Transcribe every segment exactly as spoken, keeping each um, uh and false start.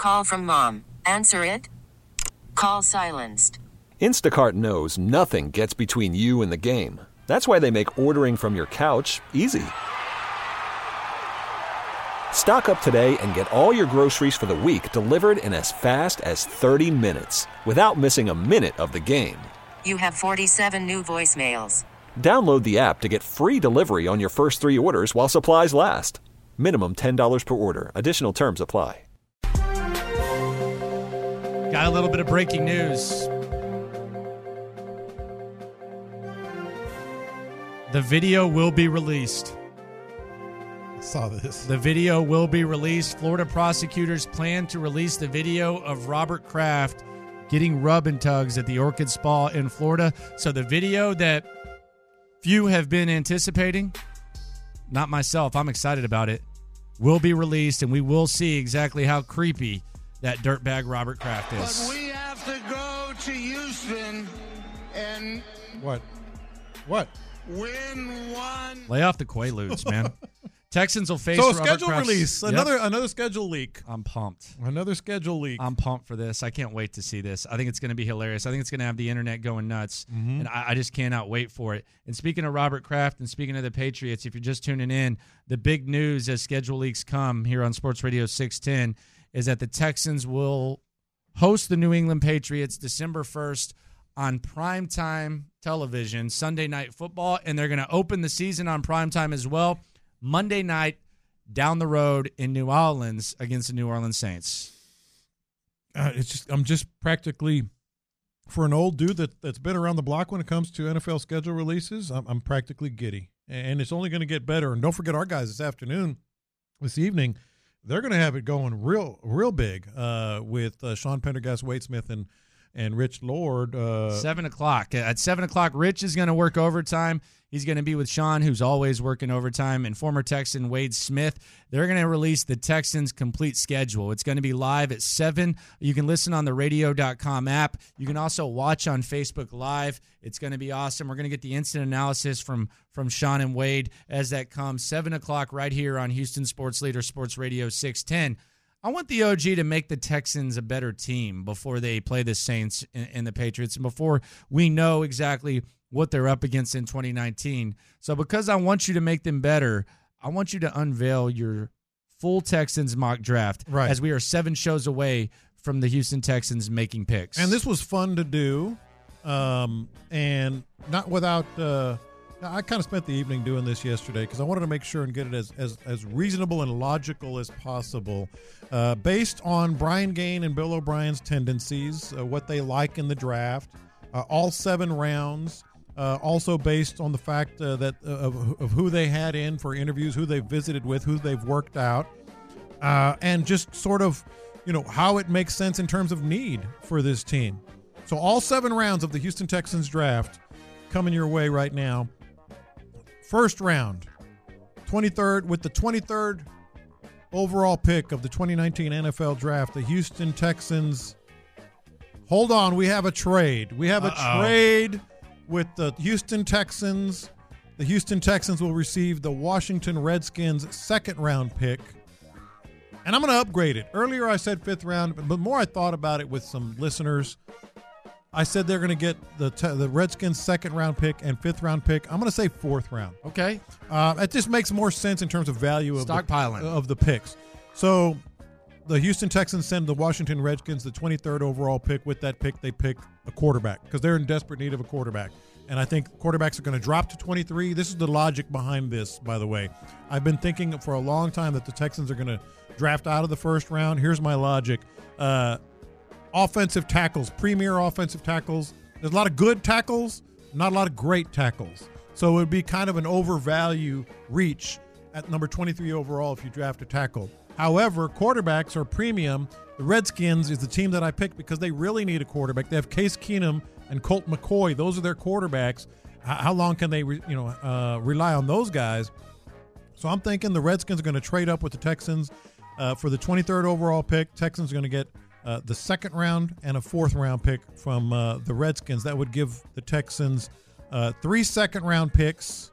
Call from mom. Answer it. Call silenced. Instacart knows nothing gets between you and the game. That's why they make ordering from your couch easy. Stock up today and get all your groceries for the week delivered in as fast as thirty minutes without missing a minute of the game. You have forty-seven new voicemails. Download the app to get free delivery on your first three orders while supplies last. Minimum ten dollars per order. Additional terms apply. Got a little bit of breaking news. The video will be released. I saw this. The video will be released. Florida prosecutors plan to release the video of Robert Kraft getting rub and tugs at the Orchid Spa in Florida. So the video that few have been anticipating, not myself, I'm excited about it, will be released, and we will see exactly how creepy that dirtbag Robert Kraft is. But we have to go to Houston and What? What? win one. Lay off the Quaaludes, man. Texans will face So a Robert schedule Kraft's- release. Yep. Another another schedule leak. I'm pumped. Another schedule leak. I'm pumped for this. I can't wait to see this. I think it's going to be hilarious. I think it's going to have the internet going nuts, Mm-hmm. and I, I just cannot wait for it. And speaking of Robert Kraft and speaking of the Patriots, if you're just tuning in, the big news as schedule leaks come here on Sports Radio six ten is that the Texans will host the New England Patriots December first on primetime television, Sunday Night Football, and they're going to open the season on primetime as well, Monday night down the road in New Orleans against the New Orleans Saints. Uh, it's just I'm just practically, for an old dude that, that's been around the block when it comes to N F L schedule releases, I'm, I'm practically giddy. And it's only going to get better. And don't forget our guys this afternoon, this evening, they're going to have it going real real big uh, with uh, Sean Pendergast, Wade Smith, and and Rich Lord. Uh, Seven o'clock. At seven o'clock, Rich is going to work overtime. He's going to be with Sean, who's always working overtime, and former Texan Wade Smith. They're going to release the Texans' complete schedule. It's going to be live at seven. You can listen on the radio dot com app. You can also watch on Facebook Live. It's going to be awesome. We're going to get the instant analysis from, from Sean and Wade as that comes. seven o'clock right here on Houston Sports Leader, Sports Radio six ten. I want the O G to make the Texans a better team before they play the Saints and, and the Patriots, and before we know exactly what they're up against in twenty nineteen. So because I want you to make them better, I want you to unveil your full Texans mock draft, Right. as we are seven shows away from the Houston Texans making picks. And this was fun to do, um, and not without uh, – I kind of spent the evening doing this yesterday because I wanted to make sure and get it as, as, as reasonable and logical as possible. Uh, based on Brian Gaine and Bill O'Brien's tendencies, uh, what they like in the draft, uh, all seven rounds, uh, also based on the fact uh, that uh, of, of who they had in for interviews, who they've visited with, who they've worked out, uh, and just sort of, you know, how it makes sense in terms of need for this team. So all seven rounds of the Houston Texans draft coming your way right now. First round, twenty-third, with the twenty-third overall pick of the twenty nineteen N F L Draft, the Houston Texans. Hold on, we have a trade. We have Uh-oh. a trade with the Houston Texans. The Houston Texans will receive the Washington Redskins' second round pick. And I'm going to upgrade it. Earlier I said fifth round, but the more I thought about it with some listeners, I said they're going to get the te- the Redskins' second-round pick and fifth-round pick. I'm going to say fourth round. Okay. Uh, it just makes more sense in terms of value of Stockpiling. the, of the picks. So the Houston Texans send the Washington Redskins the twenty-third overall pick. With that pick, they pick a quarterback because they're in desperate need of a quarterback. And I think quarterbacks are going to drop to twenty-three. This is the logic behind this, by the way. I've been thinking for a long time that the Texans are going to draft out of the first round. Here's my logic. Uh Offensive tackles, premier offensive tackles. There's a lot of good tackles, not a lot of great tackles. So it would be kind of an overvalue reach at number twenty-three overall if you draft a tackle. However, quarterbacks are premium. The Redskins is the team that I picked because they really need a quarterback. They have Case Keenum and Colt McCoy. Those are their quarterbacks. How long can they, re, you know, uh, rely on those guys? So I'm thinking the Redskins are going to trade up with the Texans uh, for the twenty-third overall pick. Texans are going to get Uh, the second round and a fourth round pick from uh, the Redskins. That would give the Texans uh, three second round picks,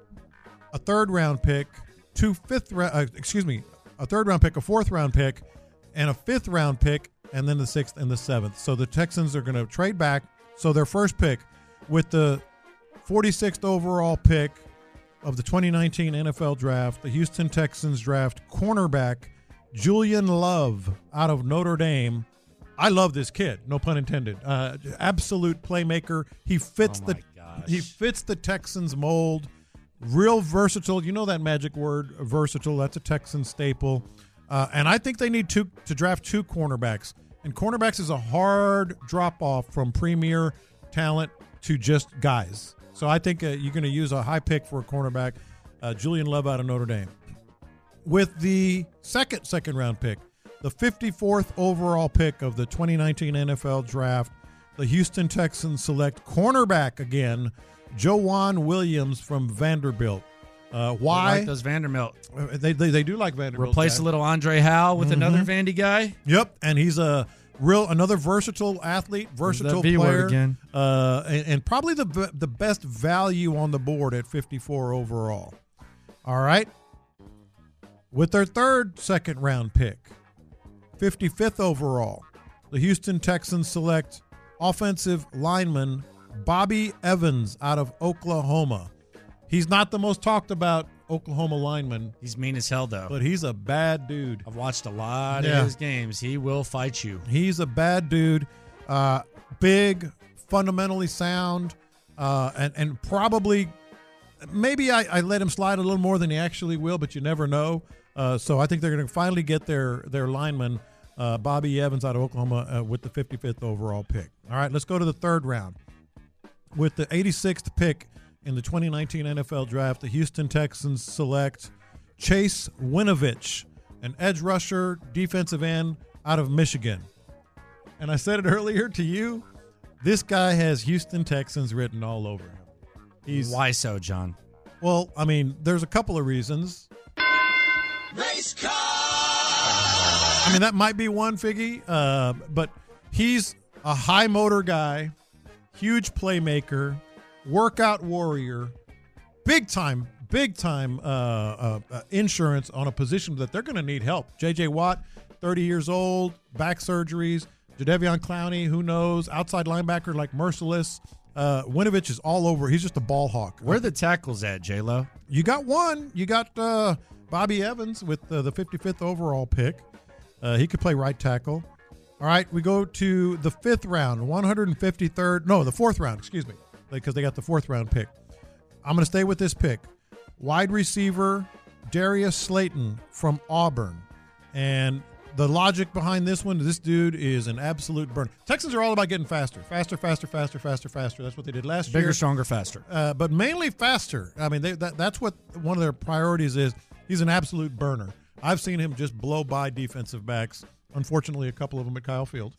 a third round pick, two fifth round, uh, excuse me, a third round pick, a fourth round pick, and a fifth round pick, and then the sixth and the seventh. So the Texans are going to trade back. So their first pick with the forty-sixth overall pick of the twenty nineteen N F L draft, the Houston Texans draft cornerback Julian Love out of Notre Dame. I love this kid, no pun intended. Uh, absolute playmaker. He fits Oh the my gosh. he fits the Texans mold. Real versatile. You know that magic word, versatile. That's a Texan staple. Uh, and I think they need two to draft two cornerbacks. And cornerbacks is a hard drop off from premier talent to just guys. So I think uh, you're going to use a high pick for a cornerback, uh, Julian Love out of Notre Dame. With the second second round pick, the fifty-fourth overall pick of the twenty nineteen N F L draft, the Houston Texans select cornerback again, Joejuan Williams from Vanderbilt. Uh, why? I like those Vanderbilt. They, they they do like Vanderbilt. Replace Jack. a little Andre Howe with Mhm. another Vandy guy. Yep, and he's a real another versatile athlete, versatile V word player, again. Uh, and, and probably the the best value on the board at fifty-four overall. All right, with their third second round pick, fifty-fifth overall, the Houston Texans select offensive lineman Bobby Evans out of Oklahoma. He's not the most talked about Oklahoma lineman, He's mean as hell, though. but he's a bad dude. I've watched a lot Yeah. of his games. He will fight you. He's a bad dude. Uh, big, fundamentally sound, uh, and, and probably maybe I, I let him slide a little more than he actually will, but you never know. Uh, so I think they're going to finally get their, their lineman, uh, Bobby Evans out of Oklahoma, uh, with the fifty-fifth overall pick. All right, let's go to the third round. With the eighty-sixth pick in the twenty nineteen N F L draft, the Houston Texans select Chase Winovich, an edge rusher, defensive end out of Michigan. And I said it earlier to you, this guy has Houston Texans written all over him. He's Why so, John? well, I mean, there's a couple of reasons. Race car! I mean, that might be one, Figgy, uh, but he's a high motor guy, huge playmaker, workout warrior, big time, big time uh, uh, uh, insurance on a position that they're going to need help. J J Watt, thirty years old, back surgeries. Jadeveon Clowney, who knows? Outside linebacker like Merciless. Uh, Winovich is all over. He's just a ball hawk. Where are the tackles at, J-Lo? You got one. You got uh, Bobby Evans with uh, the fifty-fifth overall pick. Uh, he could play right tackle. All right, we go to the fifth round, one hundred fifty-third. No, the fourth round, excuse me, because they got the fourth round pick. I'm going to stay with this pick. Wide receiver Darius Slayton from Auburn. And the logic behind this one, this dude is an absolute burn. Texans are all about getting faster. Faster, faster, faster, faster, faster. That's what they did last year. Bigger, stronger, faster. Uh, but mainly faster. I mean, they, that, that's what one of their priorities is. He's an absolute burner. I've seen him just blow by defensive backs. Unfortunately, a couple of them at Kyle Field.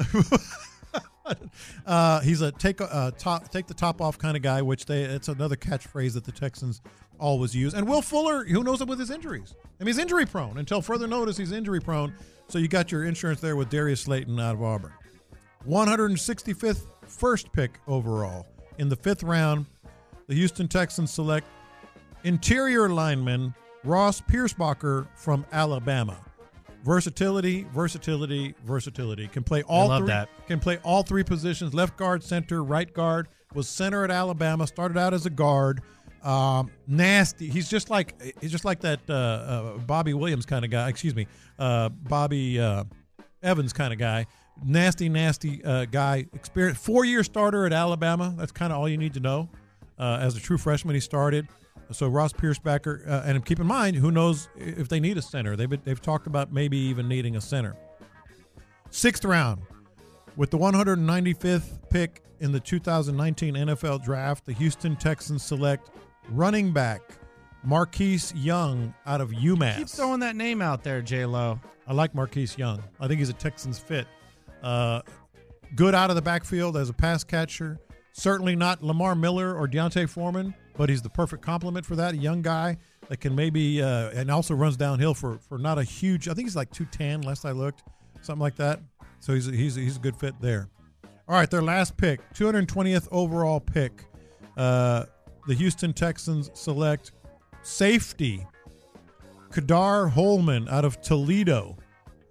uh, he's a take uh, top, take the top off kind of guy, which they it's another catchphrase that the Texans always use. And Will Fuller, who knows him with his injuries? I mean, he's injury prone. Until further notice, he's injury prone. So you got your insurance there with Darius Slayton out of Auburn. one hundred sixty-fifth first pick overall. In the fifth round, the Houston Texans select interior lineman Ross Piersbacher from Alabama. Versatility, versatility, versatility. Can play all love three. that. Can play all three positions: left guard, center, right guard. Was center at Alabama. Started out as a guard. Um, nasty. He's just like he's just like that uh, uh, Bobby Williams kind of guy. Excuse me, uh, Bobby uh, Evans kind of guy. Nasty, nasty uh, guy. Experience. Four-year starter at Alabama. That's kind of all you need to know. Uh, as a true freshman, he started. So Ross Piersbacher, uh, and keep in mind, who knows if they need a center? They've been, they've talked about maybe even needing a center. Sixth round, with the one hundred ninety-fifth pick in the two thousand nineteen N F L Draft, the Houston Texans select running back Marquise Young out of UMass. Keep throwing that name out there, J-Lo. I like Marquise Young. I think he's a Texans fit. Uh, good out of the backfield as a pass catcher. Certainly not Lamar Miller or Deontay Foreman, but he's the perfect complement for that. A young guy that can maybe uh, and also runs downhill for, for not a huge. I think he's like two ten. Last I looked, something like that. So he's a, he's a, he's a good fit there. All right, their last pick, two hundred twentieth overall pick. Uh, the Houston Texans select safety Kadar Holman out of Toledo.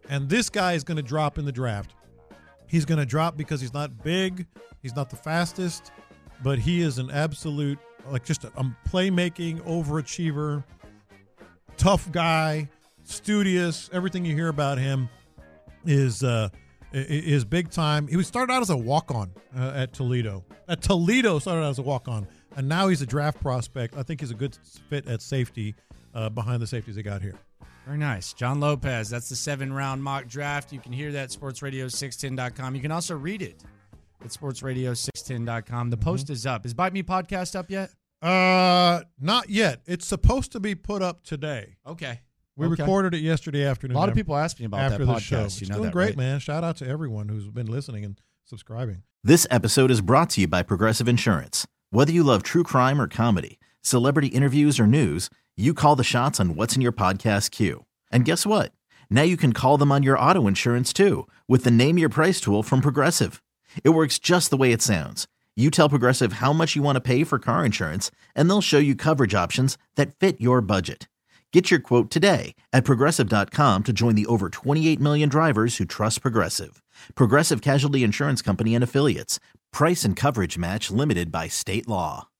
And this guy is going to drop in the draft. He's going to drop because he's not big. He's not the fastest, but he is an absolute, like just a, a playmaking overachiever, tough guy, studious. Everything you hear about him is uh, is big time. He started out as a walk-on uh, at Toledo. At Toledo, started out as a walk-on, and now he's a draft prospect. I think he's a good fit at safety uh, behind the safeties they got here. Very nice. John Lopez, that's the seven-round mock draft. You can hear that at sports radio six ten dot com. You can also read it at sports radio six ten dot com. The post mm-hmm. is up. Is Bite Me Podcast up yet? Uh, not yet. It's supposed to be put up today. Okay. We okay. recorded it yesterday afternoon. A lot of people asked me about after that the podcast. show. You it's know doing that, great, right? man. Shout out to everyone who's been listening and subscribing. This episode is brought to you by Progressive Insurance. Whether you love true crime or comedy, celebrity interviews or news, you call the shots on what's in your podcast queue. And guess what? Now you can call them on your auto insurance too with the Name Your Price tool from Progressive. It works just the way it sounds. You tell Progressive how much you want to pay for car insurance, and they'll show you coverage options that fit your budget. Get your quote today at progressive dot com to join the over twenty-eight million drivers who trust Progressive. Progressive Casualty Insurance Company and Affiliates. Price and coverage match limited by state law.